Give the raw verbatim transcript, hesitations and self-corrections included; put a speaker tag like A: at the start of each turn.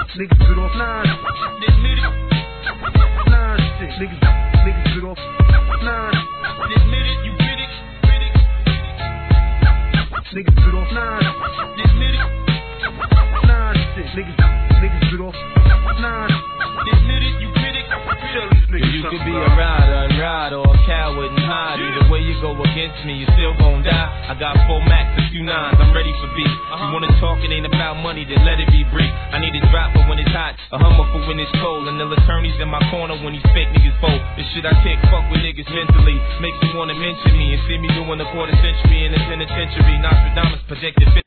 A: Niggas bit off nine. Admit it. Nine shit. Niggas, niggas bit off nine. Admit it, you bit it. Bit it. Niggas bit off nine. Admit it. Nine shit. Niggas, niggas bit off nine. Admit it, you bit it. Tell these niggas
B: you could be a rider and ride or a coward and hide. Either way you go against me, you still gon' die. I got four max and two nines, I'm ready for beef. You wanna talk, it ain't about money, then let it be brief. I need a drop for when it's hot, a hummer for when it's cold. And the attorneys in my corner when these fake niggas fold. This shit I can't fuck with niggas mentally. Makes me wanna mention me and see me doing a quarter century in the penitentiary. Nostradamus projected